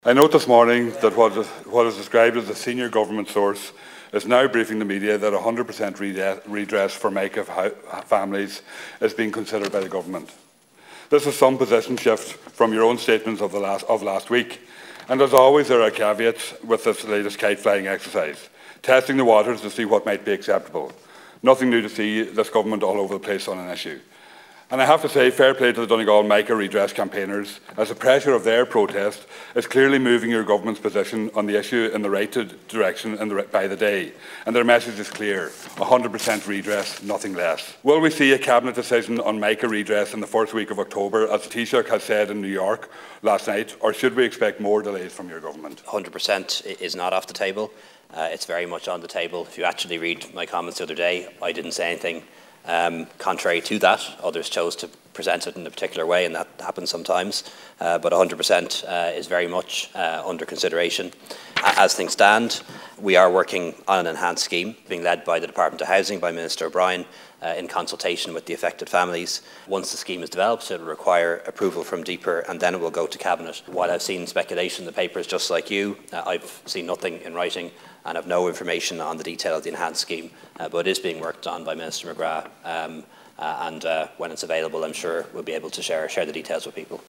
I note this morning that what is described as a senior government source is now briefing the media that 100% redress for Mica families is being considered by the government. This is some position shift from your own statements of last week. And as always, there are caveats with this latest kite-flying exercise, testing the waters to see what might be acceptable. Nothing new to see this government all over the place on an issue. And I have to say, fair play to the Donegal Mica redress campaigners, as the pressure of their protest is clearly moving your government's position on the issue in the right direction by the day. And their message is clear: 100% redress, nothing less. Will we see a cabinet decision on Mica redress in the first week of October, as the Taoiseach has said in New York last night, or should we expect more delays from your government? 100% is not off the table. It's very much on the table. If you actually read my comments the other day, I didn't say anything contrary to that. Others chose to present it in a particular way, and that happens sometimes. But 100% is very much under consideration. As things stand, we are working on an enhanced scheme being led by the Department of Housing, by Minister O'Brien, in consultation with the affected families. Once the scheme is developed, it will require approval from DPER, and then it will go to Cabinet. While I've seen speculation in the papers just like you, I've seen nothing in writing and have no information on the detail of the enhanced scheme, but it is being worked on by Minister McGrath, and when it's available, I'm sure we'll be able to share the details with people.